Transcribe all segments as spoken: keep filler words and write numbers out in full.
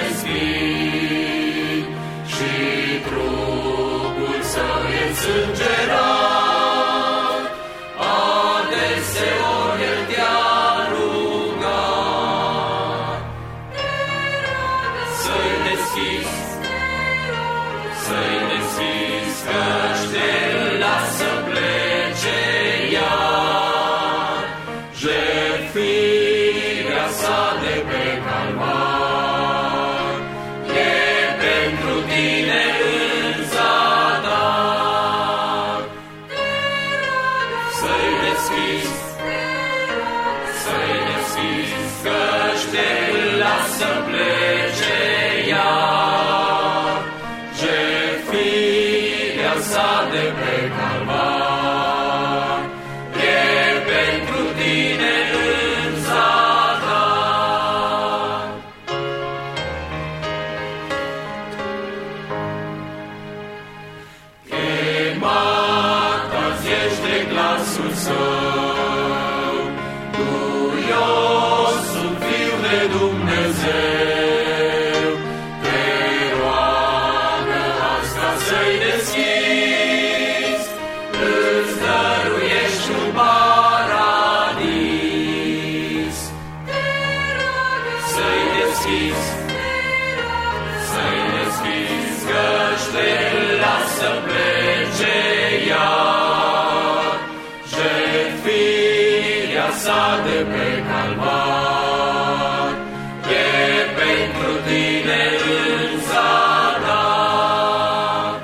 despin și trupul său e sângerat. Adeseori el te-a rugat să-i deschizi, să-i deschizi, căci te lasă plece iar. Jertfirea sa de pe Calvar e pentru tine în zadar. Să-i deschizi, să-i deschizi, căci te lasă plece iar. Jertfirea sa de pe Calvar e pentru tine în zadar. Chemat azi ești de glasul său, tu eu sunt fiu de Dumnezeu. Te roagă azi ca să-i deschizi, îți dăruiești un paradis. Să-i deschizi, să-i deschizi, căci te lasă plece iar. Jertfirea sa de pe Calvar e pentru tine în zadar.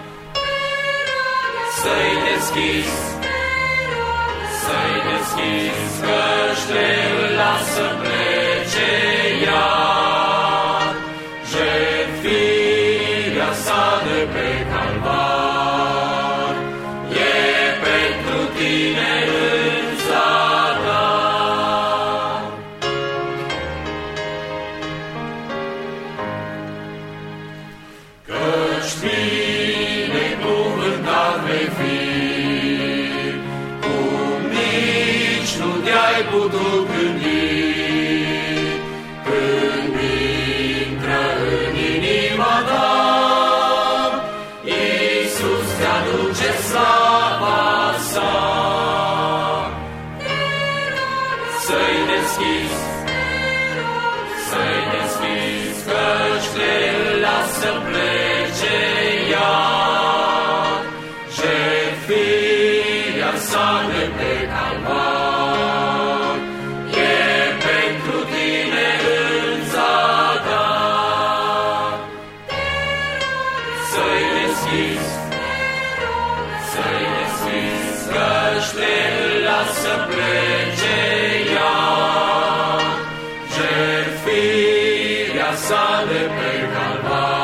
Să-i deschizi, să-i deschizi, căci te lasă plece iar. Jertfirea sa de pe Calvar e pentru tine în zadar. Căci binecuvântat vei fi, cum nici nu te-ai putut gândi, când intră în inima ta, Iisus te-aduce slava sa. Să-i deschizi, să-i deschizi, căci te lasă plece iar. Jertfirea sa de pe Calvar e pentru tine în zadar. Să-i deschizi, să-i deschizi, căci te lasă plece iar. Jertfirea sa de pe Calvar